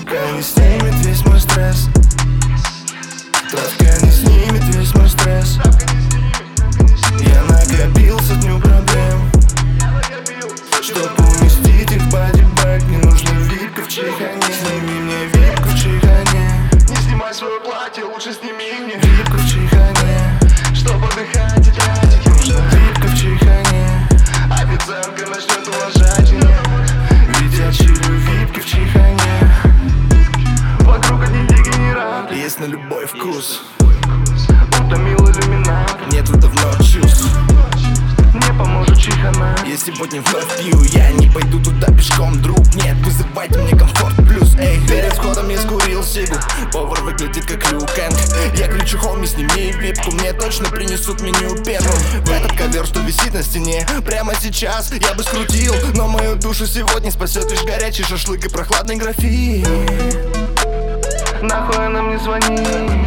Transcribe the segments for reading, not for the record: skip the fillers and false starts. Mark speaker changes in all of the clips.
Speaker 1: Сука не снимет весь мой стресс. Травка не снимет весь мой стресс. Я накопил сотню проблем, чтоб уместить их в бодибэг. Не нужно випка в чихане. Сними мне випку в чихане.
Speaker 2: Не снимай свое платье, лучше сними мне
Speaker 1: Випку в чихане.
Speaker 2: чтоб отдыхать и тратить нужно.
Speaker 1: Випка в чихане.
Speaker 2: Официантка начнет уважать меня,
Speaker 1: Ведь я чилю випки в чихане.
Speaker 2: вокруг одни дегенераты.
Speaker 1: Есть на любой вкус,
Speaker 2: Утомил иллюминат,
Speaker 1: нету давно чувств.
Speaker 2: не поможет чихана.
Speaker 1: Если сегодня вновь пью, я не пойду туда пешком, друг. Нет, вызывайте мне комфорт плюс. Эй, перед входом я скурил сигу. Повар выглядит как Лю Кэнг. Я кричу: хоми, сними випку, мне точно принесут меню первым. В этот ковер, что висит на стене, прямо сейчас я бы скрутил, но мою душу сегодня спасет лишь горячий шашлык и прохладный графин.
Speaker 2: Нахуй она мне звонит,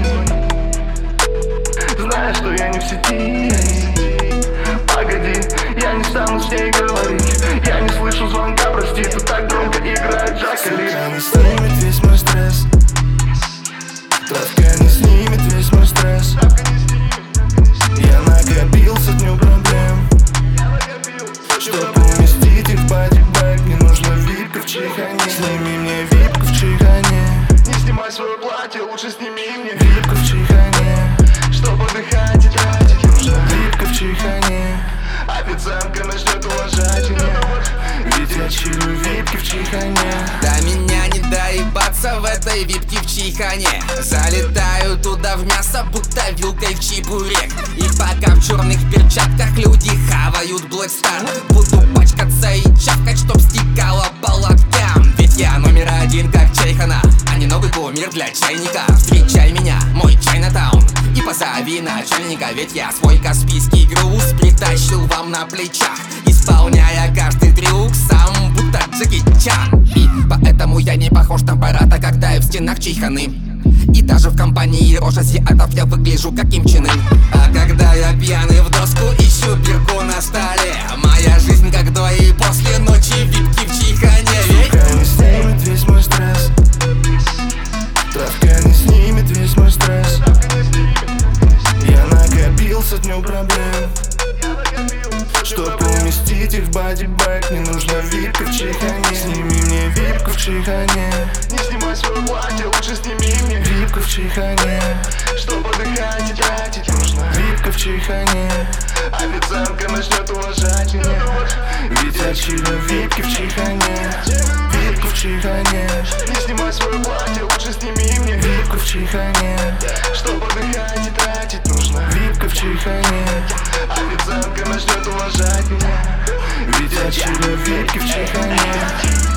Speaker 2: зная, что я не в сети. Погоди, я не стану с ней говорить. Я не слышу звонка, прости, тут так громко играет Джакали.
Speaker 1: Сука не снимет весь мой стресс. Травка не снимет весь мой стресс. Я накопил сотню проблем, чтоб уместить их в бодибэг. Не нужно випка в чихане. Сними мне випку в чихане.
Speaker 2: Не снимай свое платье, лучше сними мне
Speaker 1: Випка в чихане.
Speaker 2: чтоб отдыхать и тратить нужно.
Speaker 1: Випка в чихане.
Speaker 2: Официантка начнет уважать меня,
Speaker 1: Ведь я чилю випки в чихане.
Speaker 3: До меня не доебаться в этой випке в чихане. Залетаю туда в мясо, будто вилкой в чебурек. И пока в черных перчатках люди хавают Black Star, буду пачкаться и чавкать, чтоб стекало по лоткам. Ведь я номер один как чайхана, а не новый кумир для чайника. Встречай меня, мой Чайнатаун, и позови начальника. Ведь я свой каспийский груз притащил вам на плечах, исполняя каждый трюк сам, будто Джеки Чан. И поэтому я не похож на Барата, когда я в стенах чайханы. И даже в компании рож азиатов я выгляжу как Ким Чен Ын. А когда я пьяный в доску ищу бирку на столе, моя жизнь как до и после ночи випки в чихане.
Speaker 1: Сука не снимет весь мой стресс. Травка не снимет весь мой стресс. Я накопил сотню проблем, чтоб уместить их в бодибэг. Не нужно випка в чихане. Сними мне випку в чихане.
Speaker 2: не снимай свое платье, лучше сними мне
Speaker 1: Випка в чихане.
Speaker 2: чтоб отдыхать и тратить нужно.
Speaker 1: Випка в чихане.
Speaker 2: Официантка начнет уважать меня,
Speaker 1: Ведь я чилю випки в чихане. Випку в чихане.
Speaker 2: не снимай свое платье, лучше сними мне
Speaker 1: Випку в чихане.
Speaker 2: чтоб отдыхать и тратить нужно.
Speaker 1: Випка в чихане.
Speaker 2: Официантка начнет уважать меня,
Speaker 1: Ведь я чилю випки в чихане.